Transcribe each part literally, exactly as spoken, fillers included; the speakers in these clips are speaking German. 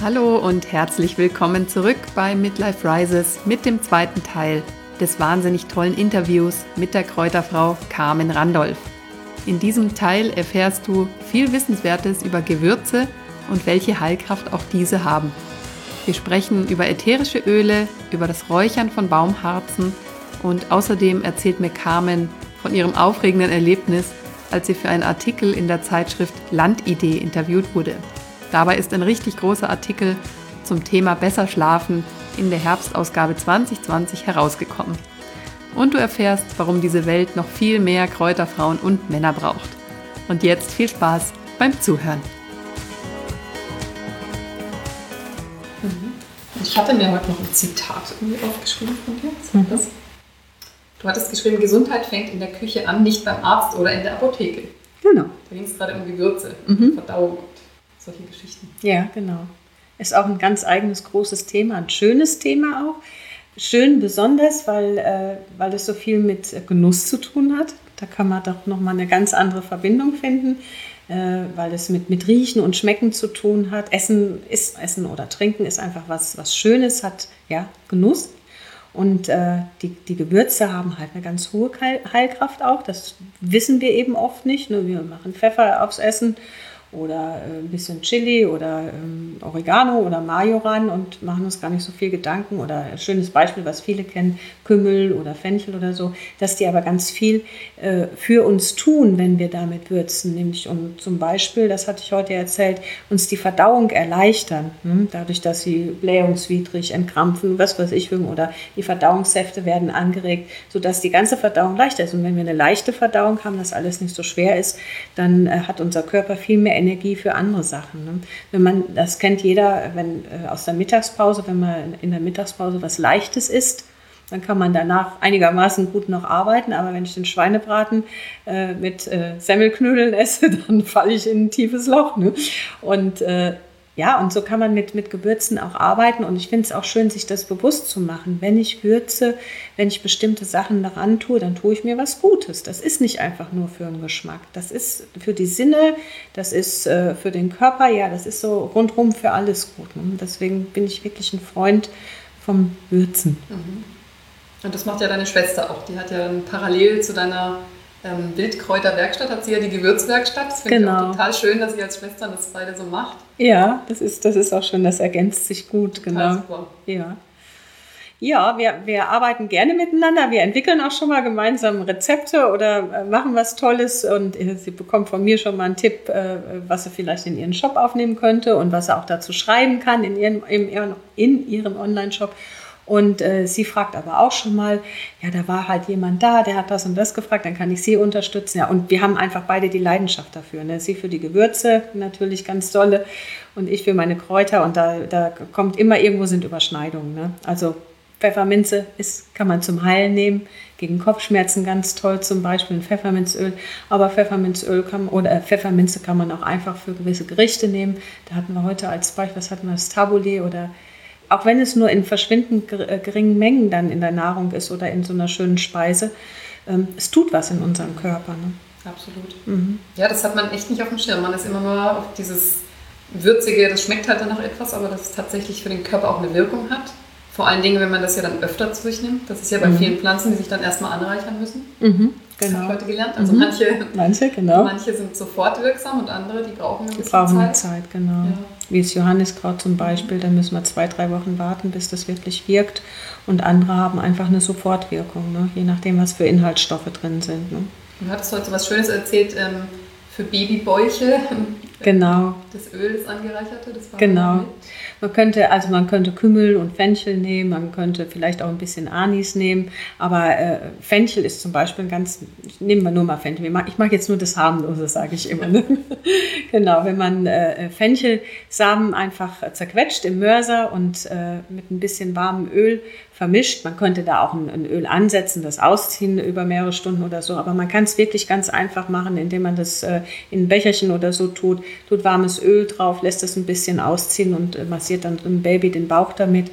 Hallo und herzlich willkommen zurück bei Midlife Rises mit dem zweiten Teil des wahnsinnig tollen Interviews mit der Kräuterfrau Carmen Randolph. In diesem Teil erfährst du viel Wissenswertes über Gewürze und welche Heilkraft auch diese haben. Wir sprechen über ätherische Öle, über das Räuchern von Baumharzen und außerdem erzählt mir Carmen von ihrem aufregenden Erlebnis, als sie für einen Artikel in der Zeitschrift Landidee interviewt wurde. Dabei ist ein richtig großer Artikel zum Thema Besser schlafen in der Herbstausgabe zwanzig zwanzig herausgekommen. Und du erfährst, warum diese Welt noch viel mehr Kräuterfrauen und Männer braucht. Und jetzt viel Spaß beim Zuhören. Ich hatte mir heute noch ein Zitat irgendwie aufgeschrieben von dir. Mhm. Das? Du hattest geschrieben, Gesundheit fängt in der Küche an, nicht beim Arzt oder in der Apotheke. Genau. Da ging es gerade um Gewürze, Mhm. Verdauung und solche Geschichten. Ja, genau. Ist auch ein ganz eigenes, großes Thema, ein schönes Thema auch. Schön besonders, weil, äh, weil es so viel mit Genuss zu tun hat. Da kann man doch nochmal eine ganz andere Verbindung finden, äh, weil es mit, mit Riechen und Schmecken zu tun hat. Essen ist Essen oder Trinken ist einfach was, was Schönes, hat ja Genuss. Und äh, die, die Gewürze haben halt eine ganz hohe Heilkraft auch. Das wissen wir eben oft nicht. Nur wir machen Pfeffer aufs Essen oder ein bisschen Chili oder ähm, Oregano oder Majoran und machen uns gar nicht so viel Gedanken. Oder ein schönes Beispiel, was viele kennen, Kümmel oder Fenchel oder so, dass die aber ganz viel äh, für uns tun, wenn wir damit würzen. Nämlich um zum Beispiel, das hatte ich heute erzählt, uns die Verdauung erleichtern. Hm? Dadurch, dass sie blähungswidrig entkrampfen, was weiß ich, oder die Verdauungssäfte werden angeregt, sodass die ganze Verdauung leichter ist. Und wenn wir eine leichte Verdauung haben, dass alles nicht so schwer ist, dann äh, hat unser Körper viel mehr Energie für andere Sachen. Ne? Wenn man, das kennt jeder, wenn äh, aus der Mittagspause, wenn man in der Mittagspause was Leichtes isst, dann kann man danach einigermaßen gut noch arbeiten. Aber wenn ich den Schweinebraten äh, mit äh, Semmelknödeln esse, dann falle ich in ein tiefes Loch. Ne? Und äh, ja, und so kann man mit, mit Gewürzen auch arbeiten. Und ich finde es auch schön, sich das bewusst zu machen. Wenn ich würze, wenn ich bestimmte Sachen daran tue, dann tue ich mir was Gutes. Das ist nicht einfach nur für den Geschmack. Das ist für die Sinne, das ist äh, für den Körper, ja, das ist so rundherum für alles gut. Ne? Deswegen bin ich wirklich ein Freund vom Würzen. Mhm. Und das macht ja deine Schwester auch. Die hat ja parallel zu deiner ähm, Wildkräuterwerkstatt, hat sie ja die Gewürzwerkstatt. Das finde Genau. ich auch total schön, dass sie als Schwester das beide so macht. Ja, das ist, das ist auch schön, das ergänzt sich gut. Total Genau. Super. Ja. Ja, wir, wir arbeiten gerne miteinander. Wir entwickeln auch schon mal gemeinsam Rezepte oder machen was Tolles. Und sie bekommt von mir schon mal einen Tipp, was sie vielleicht in ihren Shop aufnehmen könnte und was sie auch dazu schreiben kann in ihrem, in ihrem Online-Shop. Und äh, sie fragt aber auch schon mal, ja, da war halt jemand da, der hat das und das gefragt, dann kann ich sie unterstützen. Ja, und wir haben einfach beide die Leidenschaft dafür. Ne? Sie für die Gewürze natürlich ganz dolle und ich für meine Kräuter. Und da, da kommt immer, irgendwo sind Überschneidungen. Ne? Also Pfefferminze ist, kann man zum Heilen nehmen, gegen Kopfschmerzen ganz toll zum Beispiel ein Pfefferminzöl. Aber Pfefferminzöl kann, oder Pfefferminze kann man auch einfach für gewisse Gerichte nehmen. Da hatten wir heute als Beispiel, was hatten wir, das Tabbouleh oder auch wenn es nur in verschwindend geringen Mengen dann in der Nahrung ist oder in so einer schönen Speise, ähm, es tut was in unserem Körper. Ne? Absolut. Mhm. Ja, das hat man echt nicht auf dem Schirm. Man ist immer nur auf dieses Würzige, das schmeckt halt dann noch etwas, aber das tatsächlich für den Körper auch eine Wirkung hat. Vor allen Dingen, wenn man das ja dann öfter zu sich nimmt. Das ist ja bei mhm. vielen Pflanzen, die sich dann erstmal anreichern müssen. Mhm. Genau. Das habe ich heute gelernt. Also mhm. manche, manche, genau. manche sind sofort wirksam und andere, die brauchen ein bisschen die brauchen Zeit. Eine Zeit, genau. Ja. Wie das Johanniskraut zum Beispiel, da müssen wir zwei, drei Wochen warten, bis das wirklich wirkt. Und andere haben einfach eine Sofortwirkung, ne? Je nachdem, was für Inhaltsstoffe drin sind. Ne? Du hattest heute was Schönes erzählt ähm, für Babybäuche. Genau. Das Öl, das angereicherte, das war genau. Man könnte, also man könnte Kümmel und Fenchel nehmen, man könnte vielleicht auch ein bisschen Anis nehmen, aber äh, Fenchel ist zum Beispiel ein ganz, nehmen wir nur mal Fenchel, ich mache jetzt nur das Harmlose, sage ich immer. Ne? Genau, wenn man äh, Fenchelsamen einfach zerquetscht im Mörser und äh, mit ein bisschen warmem Öl vermischt, man könnte da auch ein, ein Öl ansetzen, das ausziehen über mehrere Stunden oder so, aber man kann es wirklich ganz einfach machen, indem man das äh, in ein Becherchen oder so tut, tut warmes Öl drauf, lässt es ein bisschen ausziehen und äh, massiert dann dem Baby den Bauch damit.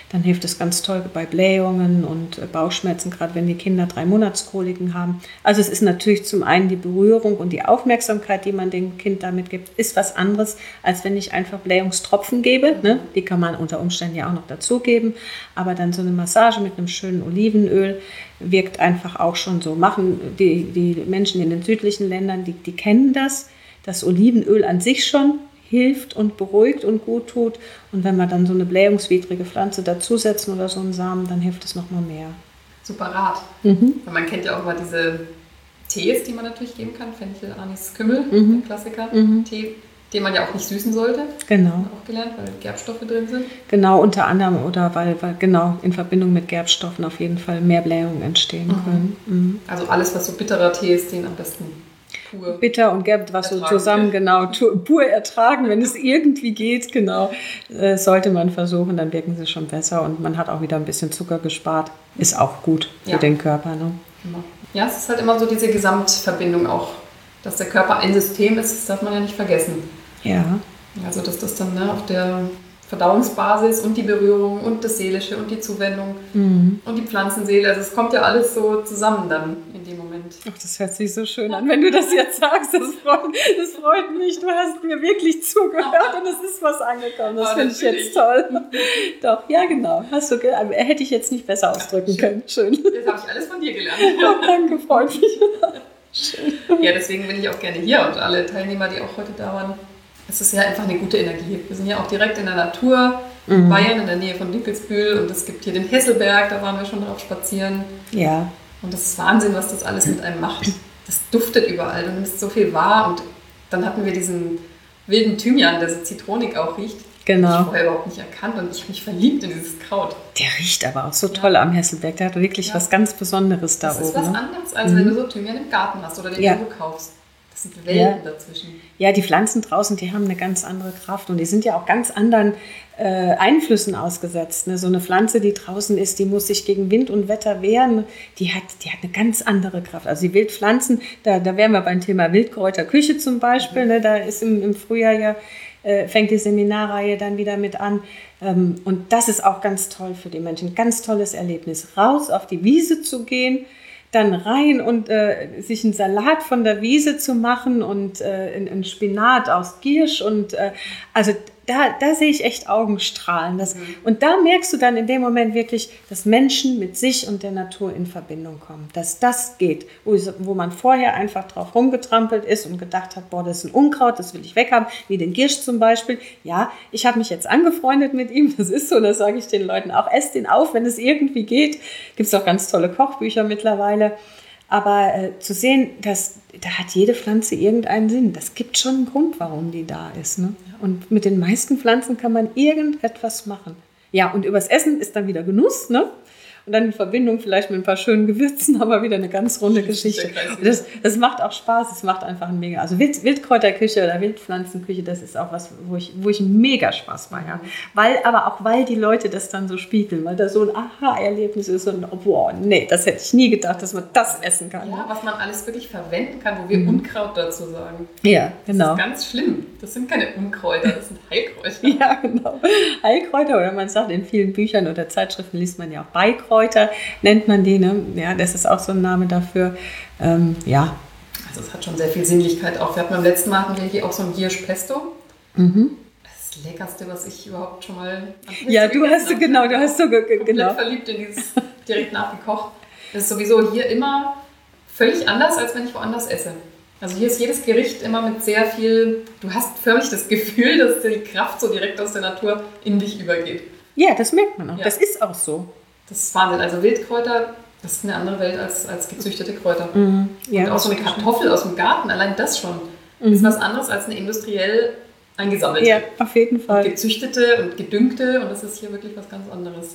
Dann hilft es ganz toll bei Blähungen und Bauchschmerzen, gerade wenn die Kinder drei Monatskoliken haben. Also es ist natürlich zum einen die Berührung und die Aufmerksamkeit, die man dem Kind damit gibt, ist was anderes, als wenn ich einfach Blähungstropfen gebe. Ne? Die kann man unter Umständen ja auch noch dazugeben. Aber dann so eine Massage mit einem schönen Olivenöl wirkt einfach auch schon so. Machen die, die Menschen in den südlichen Ländern, die, die kennen das, das Olivenöl an sich schon hilft und beruhigt und gut tut. Und wenn wir dann so eine blähungswidrige Pflanze dazusetzen oder so einen Samen, dann hilft es nochmal mehr. Super Rat. Mhm. Man kennt ja auch mal diese Tees, die man natürlich geben kann. Fenchel, Anis, Kümmel, Mhm. der Klassiker. Mhm. Tee, den man ja auch nicht süßen sollte. Genau. Haben wir auch gelernt, weil Gerbstoffe drin sind. Genau, unter anderem oder weil, weil genau in Verbindung mit Gerbstoffen auf jeden Fall mehr Blähungen entstehen Mhm. können. Mhm. Also alles, was so bitterer Tee ist, den am besten pur. Bitter und Gerb, was so Ertragen zusammen, wird. genau, tu- pur ertragen, wenn es irgendwie geht, genau, äh, sollte man versuchen, dann wirken sie schon besser und man hat auch wieder ein bisschen Zucker gespart. Ist auch gut für Ja. den Körper. Ne? Genau. Ja, es ist halt immer so diese Gesamtverbindung auch, dass der Körper ein System ist, das darf man ja nicht vergessen. Ja. Also dass das dann ne, auf der Verdauungsbasis und die Berührung und das Seelische und die Zuwendung Mhm. und die Pflanzenseele, also es kommt ja alles so zusammen dann in dem Moment. Ach, das hört sich so schön an, wenn du das jetzt sagst. Das freut, das freut mich. Du hast mir wirklich zugehört und es ist was angekommen. Das Ah, finde ich natürlich. jetzt toll. Doch, ja genau. Hast du ge- aber hätte ich jetzt nicht besser ausdrücken können. Schön. Das habe ich alles von dir gelernt. Oh, danke, freut mich. Schön. Ja, deswegen bin ich auch gerne hier und alle Teilnehmer, die auch heute da waren. Es ist ja einfach eine gute Energie. Wir sind ja auch direkt in der Natur, in Mhm. Bayern, in der Nähe von Dinkelsbühl und es gibt hier den Hesselberg, da waren wir schon drauf spazieren. Ja. Und das ist Wahnsinn, was das alles mit einem macht. Das duftet überall, du nimmst so viel wahr und dann hatten wir diesen wilden Thymian, der so zitronig auch riecht. Genau. Den ich vorher überhaupt nicht erkannt und ich habe mich verliebt in dieses Kraut. Der riecht aber auch so toll am Hesselberg. Der hat wirklich Ja. was ganz Besonderes da Das ist oben. was ne? anderes, als wenn du so Thymian im Garten hast oder den Ja. irgendwo kaufst. Das sind Welten Ja. dazwischen. Ja, die Pflanzen draußen, die haben eine ganz andere Kraft und die sind ja auch ganz anderen äh, Einflüssen ausgesetzt. Ne? So eine Pflanze, die draußen ist, die muss sich gegen Wind und Wetter wehren. Die hat, die hat eine ganz andere Kraft. Also die Wildpflanzen, da, da wären wir beim Thema Wildkräuterküche zum Beispiel. Ne? Da ist im, im Frühjahr ja, äh, fängt die Seminarreihe dann wieder mit an. Ähm, und das ist auch ganz toll für die Menschen. Ganz tolles Erlebnis. Raus auf die Wiese zu gehen, dann rein und äh, sich einen Salat von der Wiese zu machen und äh, einen Spinat aus Giersch und äh, also da, da sehe ich echt Augenstrahlen. Das, und da merkst du dann in dem Moment wirklich, dass Menschen mit sich und der Natur in Verbindung kommen. Dass das geht, wo, wo man vorher einfach drauf rumgetrampelt ist und gedacht hat, boah, das ist ein Unkraut, das will ich weghaben, wie den Giersch zum Beispiel. Ja, ich habe mich jetzt angefreundet mit ihm, das ist so, das sage ich den Leuten auch, esst ihn auf, wenn es irgendwie geht. Gibt es auch ganz tolle Kochbücher mittlerweile. Aber äh, zu sehen, dass da hat jede Pflanze irgendeinen Sinn. Das gibt schon einen Grund, warum die da ist. Ne? Und mit den meisten Pflanzen kann man irgendetwas machen. Ja, und übers Essen ist dann wieder Genuss, ne? Und dann in Verbindung vielleicht mit ein paar schönen Gewürzen, aber wieder eine ganz runde Geschichte. Das, das macht auch Spaß, es macht einfach ein mega, also Wild, Wildkräuterküche oder Wildpflanzenküche, das ist auch was, wo ich, wo ich mega Spaß bei habe. Weil, aber auch weil die Leute das dann so spiegeln, weil da so ein Aha-Erlebnis ist und oh, boah, nee, das hätte ich nie gedacht, dass man das essen kann. Ja, was man alles wirklich verwenden kann, wo wir mhm. Unkraut dazu sagen. Ja, genau. Das ist ganz schlimm. Das sind keine Unkräuter, das sind Heilkräuter. Ja, genau. Heilkräuter oder man sagt, in vielen Büchern oder Zeitschriften liest man ja auch Beikräuter, nennt man die. Ne? Ja, das ist auch so ein Name dafür. Ähm, ja. Also es hat schon sehr viel Sinnlichkeit auch. Wir hatten beim letzten Mal hatten wir hier auch so ein Giersch Pesto. Mhm. Das Leckerste, was ich überhaupt schon mal am Ja, du hast habe. genau, du hast so ge- genau. verliebt in dieses direkt nachgekocht. Das ist sowieso hier immer völlig anders, als wenn ich woanders esse. Also hier ist jedes Gericht immer mit sehr viel, du hast förmlich das Gefühl, dass die Kraft so direkt aus der Natur in dich übergeht. Ja, das merkt man auch. Ja. Das ist auch so. Das ist Wahnsinn. Also Wildkräuter, das ist eine andere Welt als, als gezüchtete Kräuter. Mhm. Ja, und auch so eine Kartoffel aus dem Garten, allein das schon, mhm. ist was anderes als eine industriell eingesammelte. Ja, auf jeden Fall. Und gezüchtete und gedüngte und das ist hier wirklich was ganz anderes.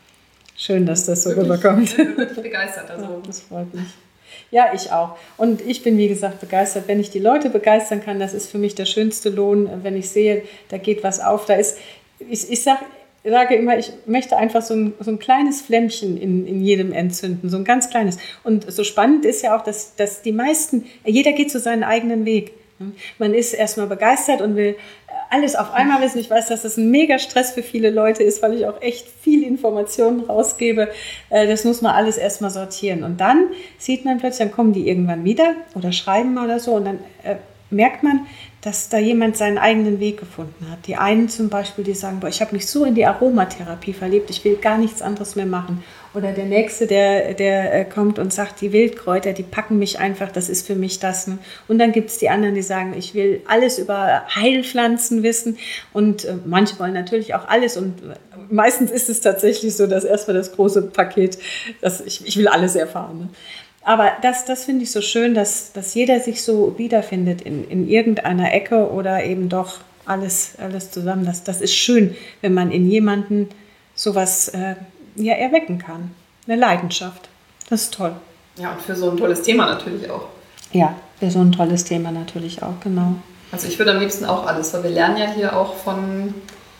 Schön, dass das so wirklich, rüberkommt. Ich bin wirklich begeistert. Also. Ja, das freut mich. Ja, ich auch. Und ich bin, wie gesagt, begeistert. Wenn ich die Leute begeistern kann, das ist für mich der schönste Lohn. Wenn ich sehe, da geht was auf. Da ist, ich, ich sag, sage immer, ich möchte einfach so ein, so ein kleines Flämmchen in, in jedem entzünden, so ein ganz kleines. Und so spannend ist ja auch, dass, dass die meisten, jeder geht so seinen eigenen Weg. Man ist erstmal begeistert und will alles auf einmal wissen. Ich weiß, dass das ein mega Stress für viele Leute ist, weil ich auch echt viel Informationen rausgebe. Das muss man alles erstmal sortieren. Und dann sieht man plötzlich, dann kommen die irgendwann wieder oder schreiben oder so und dann äh, merkt man, dass da jemand seinen eigenen Weg gefunden hat. Die einen zum Beispiel, die sagen, boah, ich habe mich so in die Aromatherapie verliebt, ich will gar nichts anderes mehr machen. Oder der Nächste, der, der kommt und sagt, die Wildkräuter, die packen mich einfach, das ist für mich das. Ne? Und dann gibt es die anderen, die sagen, ich will alles über Heilpflanzen wissen. Und äh, manche wollen natürlich auch alles. Und meistens ist es tatsächlich so, dass erstmal das große Paket, dass ich, ich will alles erfahren. Ne? Aber das, das finde ich so schön, dass, dass jeder sich so wiederfindet in, in irgendeiner Ecke oder eben doch alles, alles zusammen. Das, das ist schön, wenn man in jemanden sowas äh, ja, erwecken kann. Eine Leidenschaft. Das ist toll. Ja, und für so ein tolles Thema natürlich auch. Ja, für so ein tolles Thema natürlich auch, genau. Also ich würde am liebsten auch alles, weil wir lernen ja hier auch von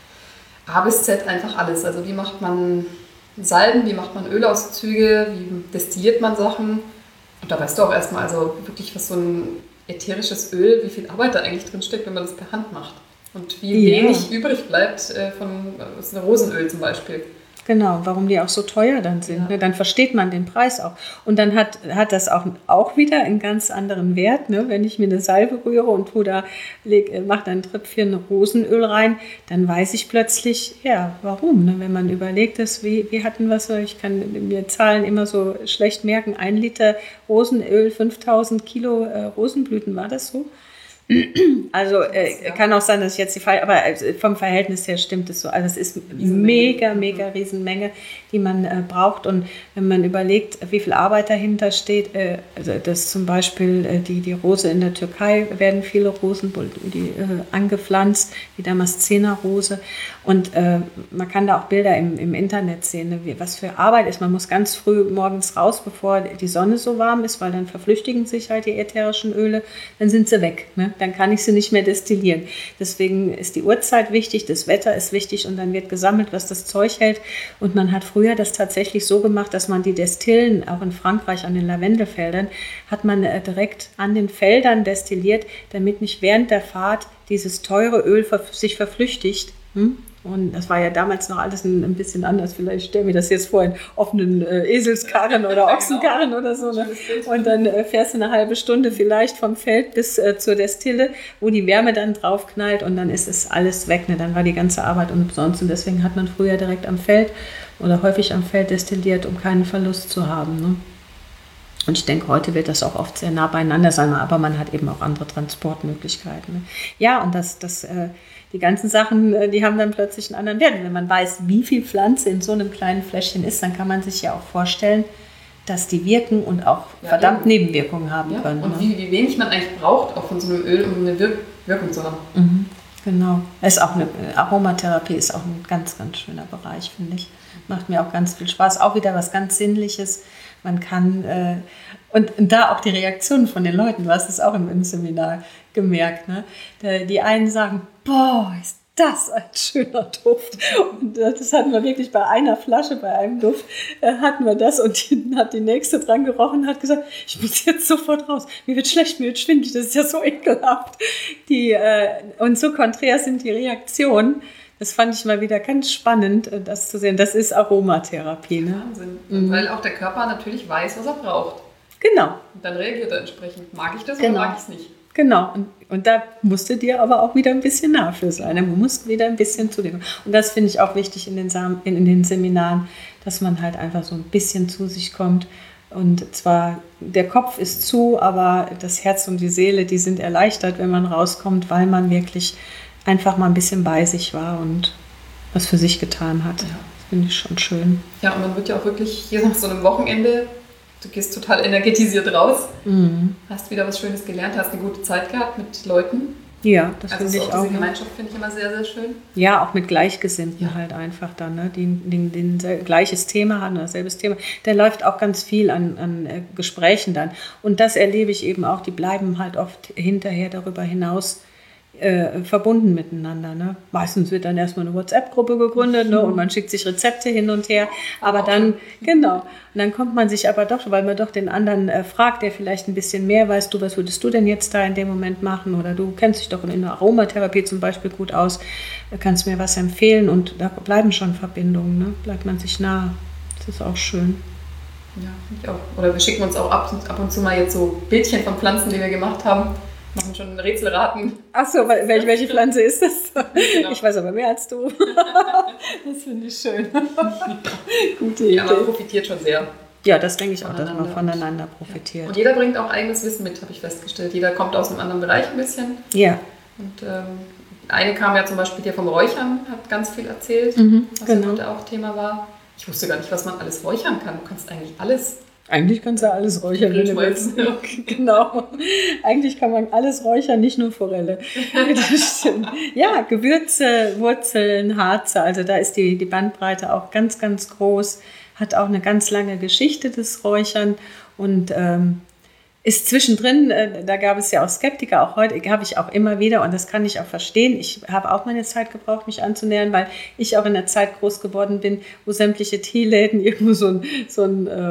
A bis Z einfach alles. Also wie macht man Salben, wie macht man Ölauszüge, wie destilliert man Sachen. Und da weißt du auch erstmal, also wirklich, was so ein ätherisches Öl, wie viel Arbeit da eigentlich drin steckt, wenn man das per Hand macht. Und wie Ja. wenig übrig bleibt äh, von äh, Rosenöl zum Beispiel. Genau, warum die auch so teuer dann sind. Ja. Ne? Dann versteht man den Preis auch. Und dann hat, hat das auch, auch wieder einen ganz anderen Wert. Ne? Wenn ich mir eine Salbe rühre und tu da, mache da ein Tröpfchen Rosenöl rein, dann weiß ich plötzlich, ja, warum. Ne? Wenn man überlegt, dass, wie, wie hatten wir so, ich kann mir Zahlen immer so schlecht merken, ein Liter Rosenöl, fünftausend Kilo äh, Rosenblüten, war das so? Also äh, kann auch sein, dass ich jetzt die Fall, aber vom Verhältnis her stimmt es so. Also es ist mega, mega Riesenmenge, die man äh, braucht. Und wenn man überlegt, wie viel Arbeit dahinter steht, äh, also dass zum Beispiel äh, die, die Rose in der Türkei werden viele Rosen die, äh, angepflanzt, die Damaszenerrose. Und äh, man kann da auch Bilder im, im Internet sehen, ne, wie, was für Arbeit ist. Man muss ganz früh morgens raus, bevor die Sonne so warm ist, weil dann verflüchtigen sich halt die ätherischen Öle, dann sind sie weg. Ne? Dann kann ich sie nicht mehr destillieren. Deswegen ist die Uhrzeit wichtig, das Wetter ist wichtig und dann wird gesammelt, was das Zeug hält. Und man hat früher das tatsächlich so gemacht, dass man die Destillen, auch in Frankreich an den Lavendelfeldern, hat man äh, direkt an den Feldern destilliert, damit nicht während der Fahrt dieses teure Öl ver- sich verflüchtigt. Hm? Und das war ja damals noch alles ein, ein bisschen anders. Vielleicht stelle mir das jetzt vor in offenen äh, Eselskarren oder Ochsenkarren oder so. Ne? Und dann äh, fährst du eine halbe Stunde vielleicht vom Feld bis äh, zur Destille, wo die Wärme dann draufknallt und dann ist es alles weg. Ne? Dann war die ganze Arbeit umsonst. Und deswegen hat man früher direkt am Feld oder häufig am Feld destilliert, um keinen Verlust zu haben. Ne? Und ich denke, heute wird das auch oft sehr nah beieinander sein, aber man hat eben auch andere Transportmöglichkeiten. Ne? Ja, und das, das, äh, die ganzen Sachen, äh, die haben dann plötzlich einen anderen Wert. Und wenn man weiß, wie viel Pflanze in so einem kleinen Fläschchen ist, dann kann man sich ja auch vorstellen, dass die wirken und auch Ja, verdammt eben. Nebenwirkungen haben Ja, können. und Ne? wie, wie wenig man eigentlich braucht, auch von so einem Öl, um eine Wirk- Wirkung zu haben. Mhm, genau. Es ist auch eine, Aromatherapie ist auch ein ganz, ganz schöner Bereich, finde ich. Macht mir auch ganz viel Spaß. Auch wieder was ganz Sinnliches. Man kann, äh, und, und da auch die Reaktionen von den Leuten, du hast es auch im, im Seminar gemerkt, ne? Die, die einen sagen, boah, ist das ein schöner Duft. Und das hatten wir wirklich bei einer Flasche, bei einem Duft, äh, hatten wir das und die, hat die nächste dran gerochen und hat gesagt, ich muss jetzt sofort raus, mir wird schlecht, mir wird schwindelig, das ist ja so ekelhaft. Die, äh, und so konträr sind die Reaktionen. Das fand ich mal wieder ganz spannend, das zu sehen. Das ist Aromatherapie. Ne? Wahnsinn. Mhm. Weil auch der Körper natürlich weiß, was er braucht. Genau. Und dann reagiert er entsprechend. Mag ich das Genau. oder mag ich es nicht? Genau. Und, und da musste dir aber auch wieder ein bisschen nah für sein. Du musst wieder ein bisschen zu dir kommen. Und das finde ich auch wichtig in den, Sam- in, in den Seminaren, dass man halt einfach so ein bisschen zu sich kommt. Und zwar, der Kopf ist zu, aber das Herz und die Seele, die sind erleichtert, wenn man rauskommt, weil man wirklich einfach mal ein bisschen bei sich war und was für sich getan hat. Ja. Das finde ich schon schön. Ja, und man wird ja auch wirklich hier nach so einem Wochenende, du gehst total energetisiert raus, mhm. hast wieder was Schönes gelernt, hast eine gute Zeit gehabt mit Leuten. Ja, das also finde ich auch. auch. Diese Gemeinschaft finde ich immer sehr, sehr schön. Ja, auch mit Gleichgesinnten ja. halt einfach dann, ne? die, die, die ein gleiches Thema haben, oder selbes Thema. Da läuft auch ganz viel an, an äh, Gesprächen dann. Und das erlebe ich eben auch, die bleiben halt oft hinterher darüber hinaus äh, verbunden miteinander. Ne? Meistens wird dann erstmal eine WhatsApp-Gruppe gegründet, ne? Und man schickt sich Rezepte hin und her. Aber dann, genau, und dann kommt man sich aber doch, weil man doch den anderen äh, fragt, der vielleicht ein bisschen mehr weiß, du, was würdest du denn jetzt da in dem Moment machen? Oder du kennst dich doch in der Aromatherapie zum Beispiel gut aus, kannst mir was empfehlen und da bleiben schon Verbindungen, ne? Bleibt man sich nah. Das ist auch schön. Ja, finde ich auch. Oder wir schicken uns auch ab, ab und zu mal jetzt so Bildchen von Pflanzen, die wir gemacht haben. Machen schon Rätselraten. Ach so, welche, welche Pflanze ist das? Genau. Ich weiß aber mehr als du. Das finde ich schön. Gute Idee. Ja, man profitiert schon sehr. Ja, das denke ich auch, dass man voneinander profitiert. Und jeder bringt auch eigenes Wissen mit, habe ich festgestellt. Jeder kommt aus einem anderen Bereich ein bisschen. Ja. Und ähm, eine kam ja zum Beispiel hier vom Räuchern, hat ganz viel erzählt, Mhm, was genau. heute auch Thema war. Ich wusste gar nicht, was man alles räuchern kann. Du kannst eigentlich alles. Eigentlich kannst du alles räuchern, wenn du willst. Genau. Eigentlich kann man alles räuchern, nicht nur Forelle. Das stimmt. Ja, Gewürze, Wurzeln, Harze, also da ist die, die Bandbreite auch ganz, ganz groß. Hat auch eine ganz lange Geschichte, das Räuchern. Und ähm, ist zwischendrin, äh, da gab es ja auch Skeptiker, auch heute habe ich auch immer wieder, und das kann ich auch verstehen. Ich habe auch meine Zeit gebraucht, mich anzunähern, weil ich auch in der Zeit groß geworden bin, wo sämtliche Teeläden irgendwo so ein, so ein äh,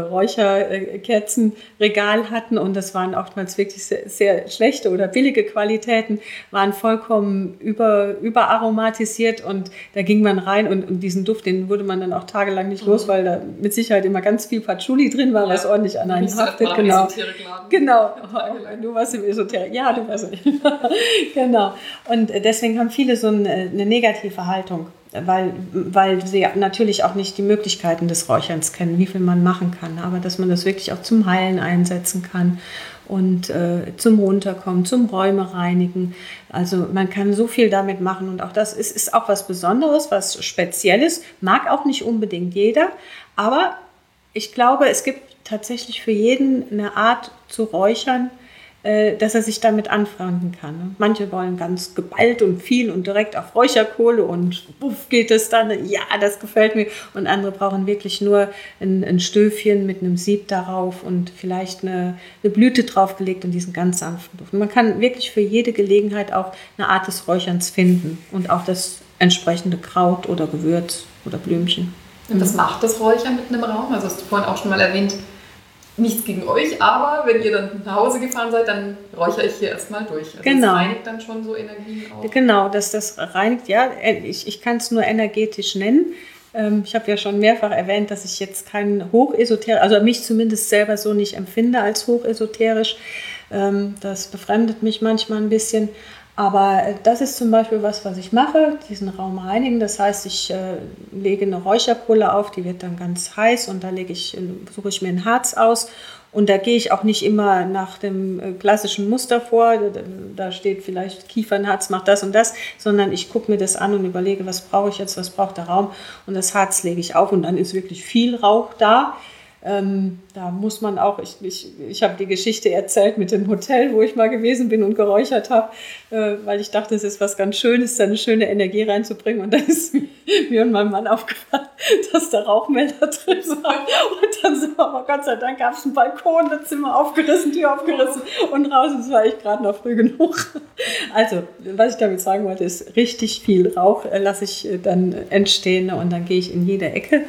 Räucherkerzenregal hatten, und das waren oftmals wirklich sehr, sehr schlechte oder billige Qualitäten, waren vollkommen über, überaromatisiert, und da ging man rein und, und diesen Duft, den wurde man dann auch tagelang nicht los, weil da mit Sicherheit immer ganz viel Patchouli drin war, was ordentlich an einen haftet. Genau. Genau, du warst im Esoterik. Ja, du warst im Genau. Und deswegen haben viele so eine, eine negative Haltung, weil, weil sie natürlich auch nicht die Möglichkeiten des Räucherns kennen, wie viel man machen kann, aber dass man das wirklich auch zum Heilen einsetzen kann und äh, zum Runterkommen, zum Räume reinigen. Also man kann so viel damit machen, und auch das ist, ist auch was Besonderes, was Spezielles, mag auch nicht unbedingt jeder, aber ich glaube, es gibt tatsächlich für jeden eine Art zu räuchern, äh, dass er sich damit anfreunden kann. Manche wollen ganz geballt und viel und direkt auf Räucherkohle und buff geht es dann, ja, das gefällt mir. Und andere brauchen wirklich nur ein, ein Stöfchen mit einem Sieb darauf und vielleicht eine, eine Blüte draufgelegt und diesen ganz sanften Duft. Und man kann wirklich für jede Gelegenheit auch eine Art des Räucherns finden und auch das entsprechende Kraut oder Gewürz oder Blümchen. Und was macht das Räuchern mit einem Raum? Also hast du vorhin auch schon mal erwähnt, nichts gegen euch, aber wenn ihr dann nach Hause gefahren seid, dann räuchere ich hier erstmal durch. Also genau. Das reinigt dann schon so Energien auch. Genau, dass das reinigt, ja, ich, ich kann es nur energetisch nennen. Ähm, ich habe ja schon mehrfach erwähnt, dass ich jetzt kein hochesoterisch, also mich zumindest selber so nicht empfinde als hochesoterisch. Ähm, das befremdet mich manchmal ein bisschen. Aber das ist zum Beispiel was, was ich mache, diesen Raum reinigen. Das heißt, ich äh, lege eine Räucherpulle auf, die wird dann ganz heiß, und da lege ich, suche ich mir ein Harz aus. Und da gehe ich auch nicht immer nach dem äh, klassischen Muster vor, da, da steht vielleicht Kiefernharz, macht das und das, sondern ich gucke mir das an und überlege, was brauche ich jetzt, was braucht der Raum. Und das Harz lege ich auf, und dann ist wirklich viel Rauch da. Ähm, da muss man auch, ich, ich, ich habe die Geschichte erzählt mit dem Hotel, wo ich mal gewesen bin und geräuchert habe, äh, weil ich dachte, es ist was ganz Schönes, da eine schöne Energie reinzubringen, und dann ist mir, mir und meinem Mann aufgefallen, dass der Rauchmelder drin war, und dann sind wir, aber Gott sei Dank gab es einen Balkon, das Zimmer aufgerissen, Tür aufgerissen und raus, und es war echt gerade noch früh genug. Also, was ich damit sagen wollte, ist, richtig viel Rauch äh, lasse ich äh, dann entstehen, und dann gehe ich in jede Ecke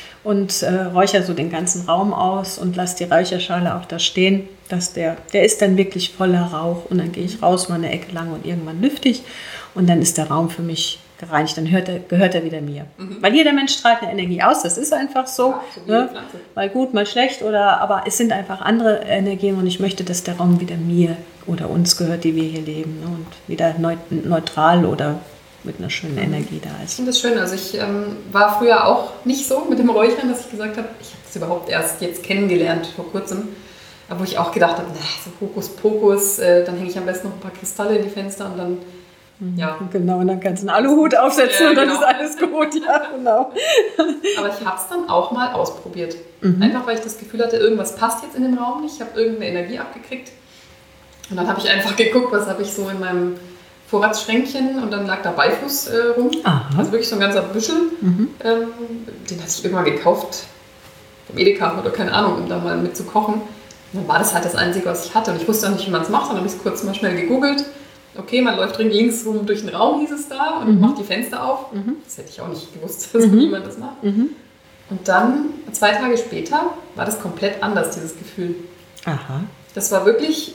und äh, räuchere so den ganzen Raum aus und lasse die Räucherschale auch da stehen. Dass der, der ist dann wirklich voller Rauch, und dann gehe ich raus mal eine Ecke lang und irgendwann lüfte ich, und dann ist der Raum für mich gereinigt, dann hört er, gehört er wieder mir. Mhm. Weil jeder Mensch strahlt eine Energie aus, das ist einfach so. Ja, so ne? Mal gut, mal schlecht, oder, aber es sind einfach andere Energien, und ich möchte, dass der Raum wieder mir oder uns gehört, die wir hier leben, ne? Und wieder neutral oder mit einer schönen Energie da ist. Ich finde das schön. Also ich ähm, war früher auch nicht so mit dem Räuchern, dass ich gesagt habe, ich habe das überhaupt erst jetzt kennengelernt vor kurzem, wo ich auch gedacht habe, na, so Hokuspokus, äh, dann hänge ich am besten noch ein paar Kristalle in die Fenster, und dann, ja. Genau, und dann kannst du einen Aluhut aufsetzen, ja, und dann genau. Ist alles gut. Ja, genau. Aber ich habe es dann auch mal ausprobiert. Mhm. Einfach, weil ich das Gefühl hatte, irgendwas passt jetzt in dem Raum nicht, ich habe irgendeine Energie abgekriegt, und dann habe ich einfach geguckt, was habe ich so in meinem Vorratsschränkchen, und dann lag da Beifuß äh, rum. Aha. Also wirklich so ein ganzer Büschel. Mhm. Ähm, den hatte ich irgendwann gekauft vom Edeka oder keine Ahnung, um da mal mit zu kochen. Und dann war das halt das Einzige, was ich hatte. Und ich wusste auch nicht, wie man es macht. Dann habe ich es kurz mal schnell gegoogelt. okay, man läuft links rum durch den Raum, hieß es da, und mhm. macht die Fenster auf. Mhm. Das hätte ich auch nicht gewusst, dass mhm. niemand das macht. Mhm. Und dann, zwei Tage später, war das komplett anders, dieses Gefühl. Aha. Das war wirklich,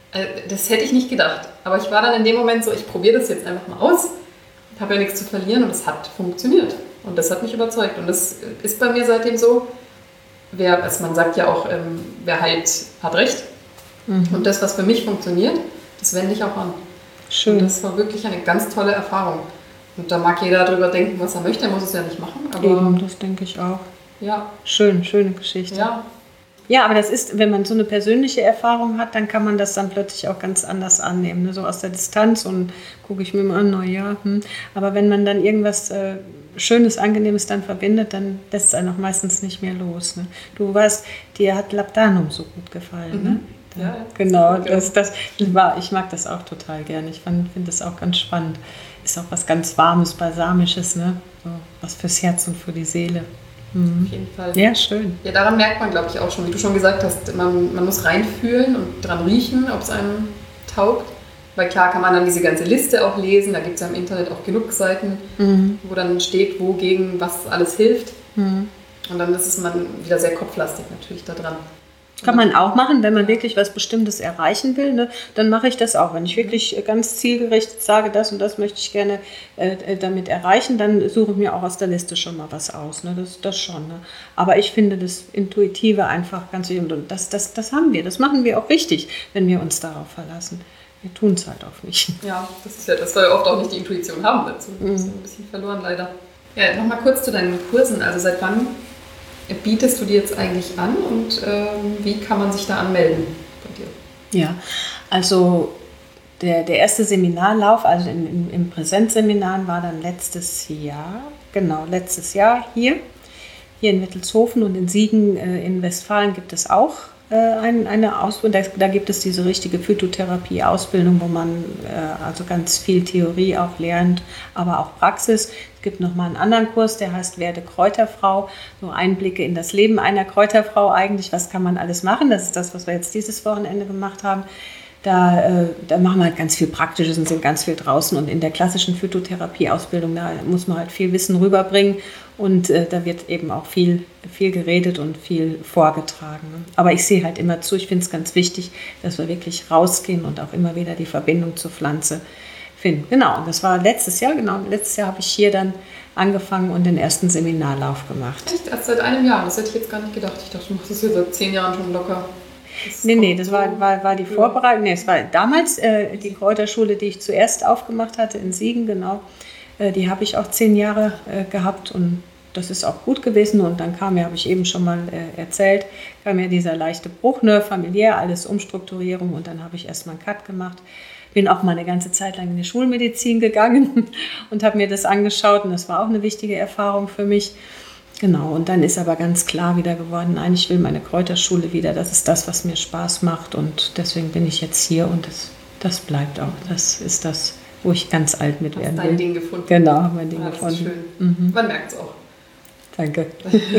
das hätte ich nicht gedacht. Aber ich war dann in dem Moment so, ich probiere das jetzt einfach mal aus. Ich habe ja nichts zu verlieren und es hat funktioniert. Und das hat mich überzeugt. Und das ist bei mir seitdem so, wer, also man sagt ja auch, ähm, wer heilt, hat recht. Mhm. Und das, was für mich funktioniert, das wende ich auch an. Schön. Und das war wirklich eine ganz tolle Erfahrung. Und da mag jeder darüber denken, was er möchte, er muss es ja nicht machen. Aber eben, das denke ich auch. Ja. Schön, schöne Geschichte. Ja. Ja, aber das ist, wenn man so eine persönliche Erfahrung hat, dann kann man das dann plötzlich auch ganz anders annehmen. Ne? So aus der Distanz und gucke ich mir mal an, na ja. Hm. Aber wenn man dann irgendwas äh, Schönes, Angenehmes dann verbindet, dann lässt es einen auch meistens nicht mehr los. Ne? Du weißt, dir hat Labdanum so gut gefallen. Mhm. Ne? Ja, genau, das, das war, ich mag das auch total gerne. Ich finde das auch ganz spannend. Ist auch was ganz Warmes, Balsamisches, ne? So, was fürs Herz und für die Seele. Mhm. Auf jeden Fall. Ja, schön. Ja, daran merkt man, glaube ich, auch schon, wie du schon gesagt hast, man, man muss reinfühlen und dran riechen, ob es einem taugt. Weil klar kann man dann diese ganze Liste auch lesen, da gibt es ja im Internet auch genug Seiten, mhm. wo dann steht, wogegen was alles hilft. Mhm. Und dann ist es man wieder sehr kopflastig natürlich da dran. Kann man auch machen, wenn man wirklich was Bestimmtes erreichen will, ne? Dann mache ich das auch. Wenn ich wirklich ganz zielgerichtet sage, das und das möchte ich gerne äh, damit erreichen, dann suche ich mir auch aus der Liste schon mal was aus. Ne? Das, das schon. Ne? Aber ich finde das Intuitive einfach ganz wichtig. Und das, das, das haben wir, das machen wir auch richtig, wenn wir uns darauf verlassen. Wir tun es halt auch nicht. Ja, das ist ja, dass wir oft auch nicht die Intuition haben dazu. Das ist ein bisschen verloren leider. Ja, nochmal kurz zu deinen Kursen. Also seit wann bietest du die jetzt eigentlich an und ähm, wie kann man sich da anmelden bei dir? Ja, also der, der erste Seminarlauf, also in, in, im Präsenzseminaren war dann letztes Jahr, genau, letztes Jahr hier, hier in Wittelshofen und in Siegen äh, in Westfalen gibt es auch äh, ein, eine Ausbildung, da, da gibt es diese richtige Phytotherapie-Ausbildung, wo man äh, also ganz viel Theorie auch lernt, aber auch Praxis. Es gibt nochmal einen anderen Kurs, der heißt Werde Kräuterfrau, so Einblicke in das Leben einer Kräuterfrau eigentlich, was kann man alles machen, das ist das, was wir jetzt dieses Wochenende gemacht haben. Da, äh, da machen wir halt ganz viel Praktisches und sind ganz viel draußen und in der klassischen Phytotherapie-Ausbildung, da muss man halt viel Wissen rüberbringen und äh, da wird eben auch viel, viel geredet und viel vorgetragen. Ne? Aber ich sehe halt immer zu, ich finde es ganz wichtig, dass wir wirklich rausgehen und auch immer wieder die Verbindung zur Pflanze finden. Genau, und das war letztes Jahr, genau, letztes Jahr habe ich hier dann angefangen und den ersten Seminarlauf gemacht. Echt? Erst seit einem Jahr? Das hätte ich jetzt gar nicht gedacht. Ich dachte, du machst das hier seit zehn Jahren schon locker. Das nee, nee, das war, war, war die Vorbereitung. Nee, es war damals äh, die Kräuterschule, die ich zuerst aufgemacht hatte in Siegen, genau. Äh, die habe ich auch zehn Jahre äh, gehabt und das ist auch gut gewesen. Und dann kam ja, habe ich eben schon mal äh, erzählt, kam ja dieser leichte Bruch, ne, familiär, alles Umstrukturierung und dann habe ich erstmal einen Cut gemacht. Bin auch mal eine ganze Zeit lang in die Schulmedizin gegangen und habe mir das angeschaut und das war auch eine wichtige Erfahrung für mich. Genau, und dann ist aber ganz klar wieder geworden, nein, ich will meine Kräuterschule wieder, das ist das, was mir Spaß macht und deswegen bin ich jetzt hier und das, das bleibt auch, das ist das, wo ich ganz alt mit werden will. Hast dein Ding gefunden. Genau, mein Ding ja, gefunden. Das ist schön. Mhm. Man merkt es auch. Danke.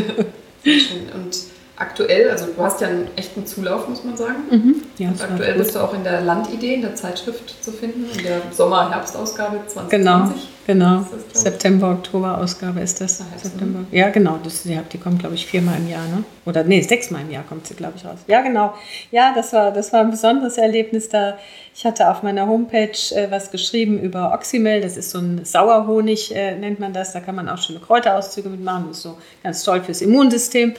Sehr schön. Und aktuell, also du hast ja einen echten Zulauf, muss man sagen. Mhm. Ja, und aktuell bist du auch in der Landidee, in der Zeitschrift zu finden, in der Sommer-Herbst-Ausgabe zwanzig zwanzig. Genau, genau. September-Oktober-Ausgabe ist das. Ach, September. Ja, genau. Das, die, die kommt, glaube ich, viermal im Jahr, ne? Oder nee, sechsmal im Jahr kommt sie, glaube ich, raus. Ja, genau. Ja, das war, das war ein besonderes Erlebnis da. Ich hatte auf meiner Homepage äh, was geschrieben über Oxymel. Das ist so ein Sauerhonig, äh, nennt man das. Da kann man auch schöne Kräuterauszüge mitmachen. Das ist so ganz toll fürs Immunsystem.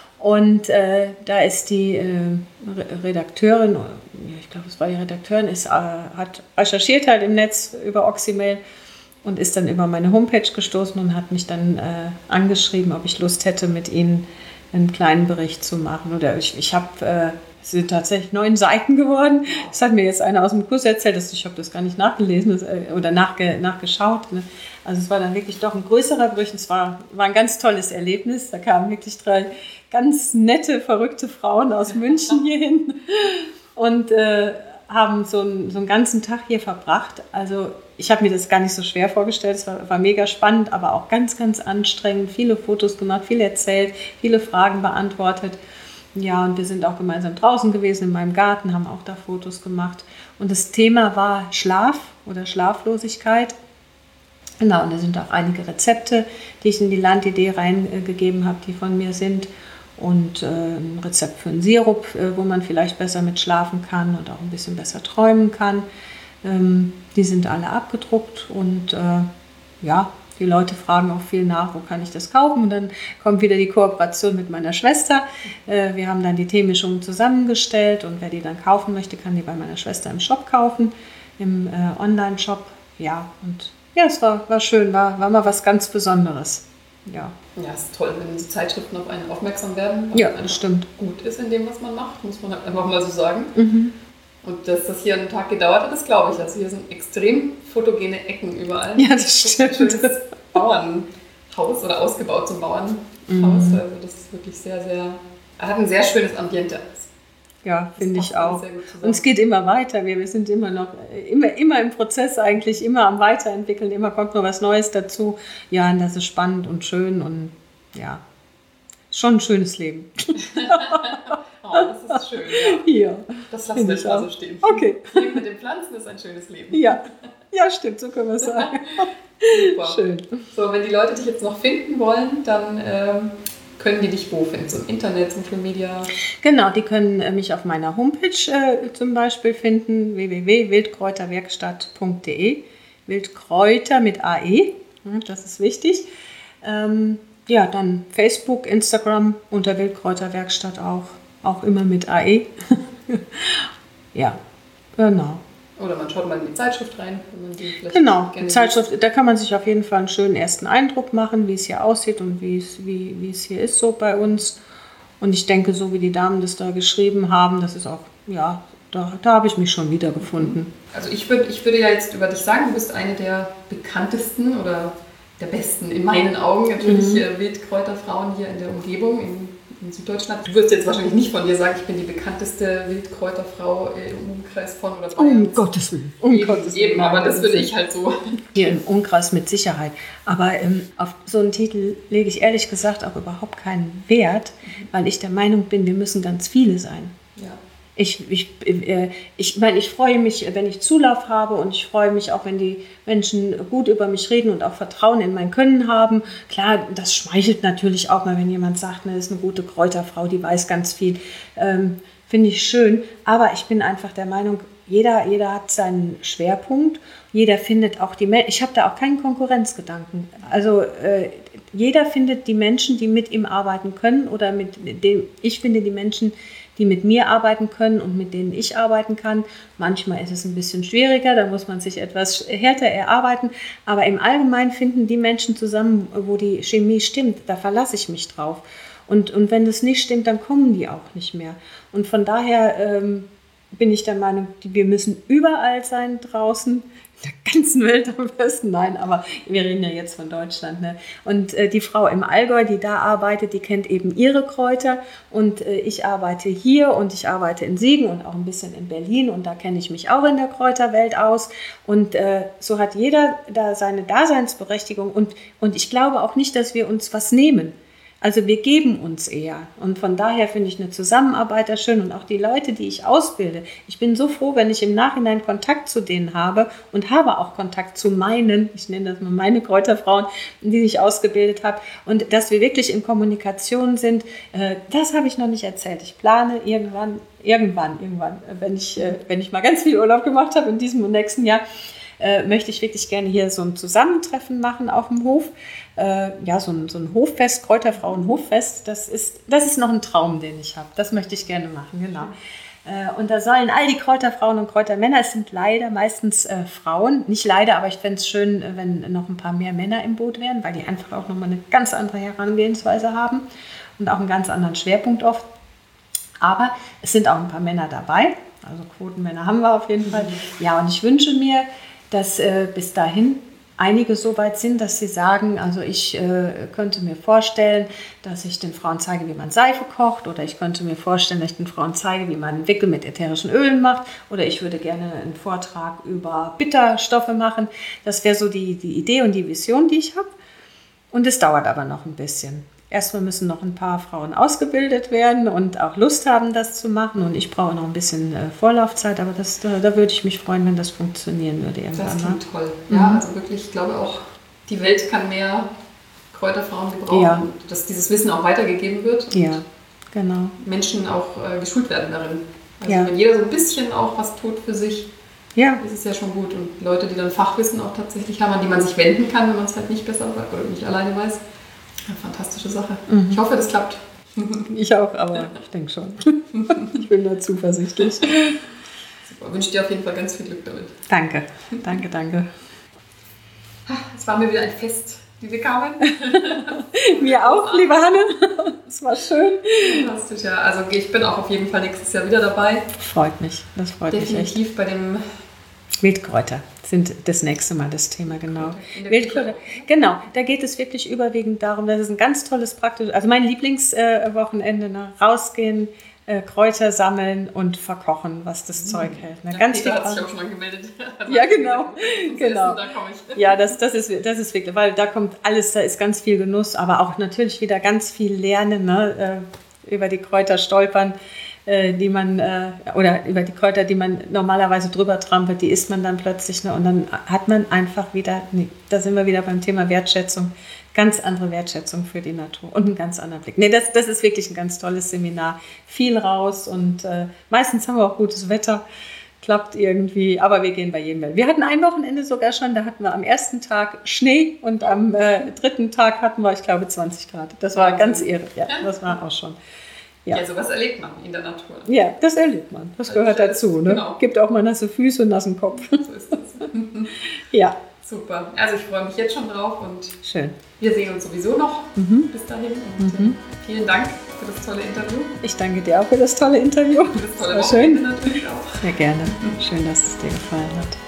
Und äh, da ist die äh, Redakteurin, ich glaube, es war die Redakteurin, ist, äh, hat recherchiert halt im Netz über Oxymel und ist dann über meine Homepage gestoßen und hat mich dann äh, angeschrieben, ob ich Lust hätte, mit ihnen einen kleinen Bericht zu machen. Oder ich, ich habe, äh, es sind tatsächlich neun Seiten geworden. Das hat mir jetzt einer aus dem Kurs erzählt, dass ich habe das gar nicht nachgelesen das, äh, oder nachge, nachgeschaut. Ne? Also es war dann wirklich doch ein größerer Bericht. Es war, war ein ganz tolles Erlebnis. Da kamen wirklich drei ganz nette, verrückte Frauen aus München hierhin und äh, haben so, ein, so einen ganzen Tag hier verbracht. Also ich habe mir das gar nicht so schwer vorgestellt. Es war, war mega spannend, aber auch ganz, ganz anstrengend. Viele Fotos gemacht, viel erzählt, viele Fragen beantwortet. Ja, und wir sind auch gemeinsam draußen gewesen in meinem Garten, haben auch da Fotos gemacht. Und das Thema war Schlaf oder Schlaflosigkeit. Genau, und da sind auch einige Rezepte, die ich in die Landidee reingegeben habe, die von mir sind. Und äh, ein Rezept für einen Sirup, äh, wo man vielleicht besser mit schlafen kann und auch ein bisschen besser träumen kann. Ähm, die sind alle abgedruckt und äh, ja, die Leute fragen auch viel nach, wo kann ich das kaufen? Und dann kommt wieder die Kooperation mit meiner Schwester. Äh, wir haben dann die Teemischungen zusammengestellt und wer die dann kaufen möchte, kann die bei meiner Schwester im Shop kaufen, im äh, Online-Shop. Ja, und ja, es war, war schön, war, war mal was ganz Besonderes. Ja. Ja, es ist toll, wenn diese Zeitschriften auf einen aufmerksam werden, was ja, das stimmt. gut ist in dem, was man macht, muss man halt einfach mal so sagen. Mhm. Und dass das hier einen Tag gedauert hat, das glaube ich. Also hier sind extrem fotogene Ecken überall. Ja, das stimmt. Ein schönes Bauernhaus oder ausgebaut zum Bauernhaus. Mhm. Also das ist wirklich sehr, sehr, hat ein sehr schönes Ambiente. Ja, finde ich auch. Sehr gut zusammen. Und es geht immer weiter. Wir, wir sind immer noch, immer, immer im Prozess eigentlich, immer am Weiterentwickeln, immer kommt noch was Neues dazu. Ja, und das ist spannend und schön und ja, schon ein schönes Leben. Oh, das ist schön. Ja. Ja, das lassen wir mal so stehen. Okay. Leben mit den Pflanzen ist ein schönes Leben. Ja, ja, stimmt, so können wir es sagen. Super. Schön. So, wenn die Leute dich jetzt noch finden wollen, dann ähm, können die dich wo finden? So im Internet, Social Media? Genau, die können äh, mich auf meiner Homepage äh, zum Beispiel finden, w w w punkt wildkräuterwerkstatt punkt d e. Wildkräuter mit A E, das ist wichtig. Ähm, ja, dann Facebook, Instagram unter Wildkräuterwerkstatt auch, auch immer mit A E. Ja, genau. Oder man schaut mal in die Zeitschrift rein. Wenn man die vielleicht Genau, die gerne Zeitschrift, da kann man sich auf jeden Fall einen schönen ersten Eindruck machen, wie es hier aussieht und wie es, wie, wie es hier ist so bei uns. Und ich denke, so wie die Damen das da geschrieben haben, das ist auch, ja, da, da habe ich mich schon wiedergefunden. Also ich, würd, ich würde ja jetzt über dich sagen, du bist eine der bekanntesten oder der besten in meinen Augen natürlich mhm. äh, Wildkräuterfrauen hier in der Umgebung, in, in Süddeutschland. Du wirst jetzt wahrscheinlich nicht von dir sagen, ich bin die bekannteste Wildkräuterfrau im Umkreis von oder bei Um Gottes Willen. Um eben, Gottes eben, Willen. aber das würde ich halt so. Hier im Umkreis mit Sicherheit. Aber ähm, auf so einen Titel lege ich ehrlich gesagt auch überhaupt keinen Wert, weil ich der Meinung bin, wir müssen ganz viele sein. Ja. Ich, ich, äh, ich meine, ich freue mich, wenn ich Zulauf habe und ich freue mich auch, wenn die Menschen gut über mich reden und auch Vertrauen in mein Können haben. Klar, das schmeichelt natürlich auch mal, wenn jemand sagt, ne, ist eine gute Kräuterfrau, die weiß ganz viel. Ähm, finde ich schön, aber ich bin einfach der Meinung, jeder, jeder hat seinen Schwerpunkt, jeder findet auch die Menschen, ich habe da auch keinen Konkurrenzgedanken. Also äh, jeder findet die Menschen, die mit ihm arbeiten können oder mit dem, ich finde die Menschen, die mit mir arbeiten können und mit denen ich arbeiten kann. Manchmal ist es ein bisschen schwieriger, da muss man sich etwas härter erarbeiten, aber im Allgemeinen finden die Menschen zusammen, wo die Chemie stimmt, da verlasse ich mich drauf. Und, und wenn das nicht stimmt, dann kommen die auch nicht mehr. Und von daher ähm, bin ich der Meinung, wir müssen überall sein draußen, in der ganzen Welt am besten. Nein, aber wir reden ja jetzt von Deutschland. Ne? Und äh, die Frau im Allgäu, die da arbeitet, die kennt eben ihre Kräuter. Und äh, ich arbeite hier und ich arbeite in Siegen und auch ein bisschen in Berlin. Und da kenne ich mich auch in der Kräuterwelt aus. Und äh, so hat jeder da seine Daseinsberechtigung. Und, und ich glaube auch nicht, dass wir uns was nehmen. Also wir geben uns eher und von daher finde ich eine Zusammenarbeit da schön und auch die Leute, die ich ausbilde. Ich bin so froh, wenn ich im Nachhinein Kontakt zu denen habe und habe auch Kontakt zu meinen, ich nenne das mal meine Kräuterfrauen, die ich ausgebildet habe und dass wir wirklich in Kommunikation sind, das habe ich noch nicht erzählt. Ich plane irgendwann, irgendwann, irgendwann, wenn ich, wenn ich mal ganz viel Urlaub gemacht habe in diesem und nächsten Jahr, Äh, möchte ich wirklich gerne hier so ein Zusammentreffen machen auf dem Hof. Äh, ja, so ein, so ein Hoffest, Kräuterfrauen-Hoffest, das ist, das ist noch ein Traum, den ich habe. Das möchte ich gerne machen, genau. Äh, und da sollen all die Kräuterfrauen und Kräutermänner, es sind leider meistens äh, Frauen, nicht leider, aber ich fände es schön, wenn noch ein paar mehr Männer im Boot wären, weil die einfach auch nochmal eine ganz andere Herangehensweise haben und auch einen ganz anderen Schwerpunkt oft. Aber es sind auch ein paar Männer dabei, also Quotenmänner haben wir auf jeden Fall. Ja, und ich wünsche mir, dass äh, bis dahin einige so weit sind, dass sie sagen, also ich äh, könnte mir vorstellen, dass ich den Frauen zeige, wie man Seife kocht oder ich könnte mir vorstellen, dass ich den Frauen zeige, wie man Wickel mit ätherischen Ölen macht oder ich würde gerne einen Vortrag über Bitterstoffe machen. Das wäre so die, die Idee und die Vision, die ich habe. Und es dauert aber noch ein bisschen. erstmal müssen noch ein paar Frauen ausgebildet werden und auch Lust haben, das zu machen. Und ich brauche noch ein bisschen äh, Vorlaufzeit, aber das, da, da würde ich mich freuen, wenn das funktionieren würde irgendwann. Das klingt toll. Mhm. Ja, also wirklich, ich glaube auch, die Welt kann mehr Kräuterfrauen gebrauchen, ja. dass dieses Wissen auch weitergegeben wird. Ja, genau. Menschen auch äh, geschult werden darin. Also Ja. wenn jeder so ein bisschen auch was tut für sich, Ja. ist es ja schon gut. Und Leute, die dann Fachwissen auch tatsächlich haben, an die man sich wenden kann, wenn man es halt nicht besser oder nicht alleine weiß. Eine fantastische Sache. Mhm. Ich hoffe, das klappt. Ich auch, aber ich denke schon. Ich bin da zuversichtlich. Super. Ich wünsche dir auf jeden Fall ganz viel Glück damit. Danke, danke, danke. Es war mir wieder ein Fest, liebe Carmen. Mir auch, liebe Hanne. Es war schön. Fantastisch, ja. Also ich bin auch auf jeden Fall nächstes Jahr wieder dabei. Freut mich, das freut mich echt. Definitiv bei dem Wildkräuter sind das nächste Mal das Thema, genau. In der Wildkräuter, genau. Da geht es wirklich überwiegend darum, das ist ein ganz tolles praktisches, also mein Lieblingswochenende, äh, ne? Rausgehen, äh, Kräuter sammeln und verkochen, was das Zeug hält. Ne? Ja, Ganz Peter viel. hat sich auch schon mal gemeldet. Ja, genau. genau. Essen, da komme ich. Ja, das, das, ist, das ist wirklich, weil da kommt alles, da ist ganz viel Genuss, aber auch natürlich wieder ganz viel Lernen, ne? äh, über die Kräuter stolpern, äh, die man, äh, oder über die Kräuter, die man normalerweise drüber trampelt, die isst man dann plötzlich, ne? Und dann hat man einfach wieder, nee, da sind wir wieder beim Thema Wertschätzung, ganz andere Wertschätzung für die Natur und einen ganz anderen Blick. Nee, das, das ist wirklich ein ganz tolles Seminar. Viel raus und äh, meistens haben wir auch gutes Wetter. Klappt irgendwie, aber wir gehen bei jedem Weg. Wir hatten ein Wochenende sogar schon, da hatten wir am ersten Tag Schnee und am äh, dritten Tag hatten wir, ich glaube, zwanzig Grad. Das war ganz irre, ja, das war auch schon. Ja. Ja, sowas erlebt man in der Natur. Ja, das erlebt man, das gehört dazu. Ne? Genau. Gibt auch mal nasse Füße und nassen Kopf. So ist das. Ja. Super. Also ich freue mich jetzt schon drauf und Schön. wir sehen uns sowieso noch Mhm. bis dahin. Und Mhm. äh, vielen Dank für das tolle Interview. Ich danke dir auch für das tolle Interview. Für das tolle war Wochenende schön. natürlich auch. Sehr gerne. Schön, dass es dir gefallen hat.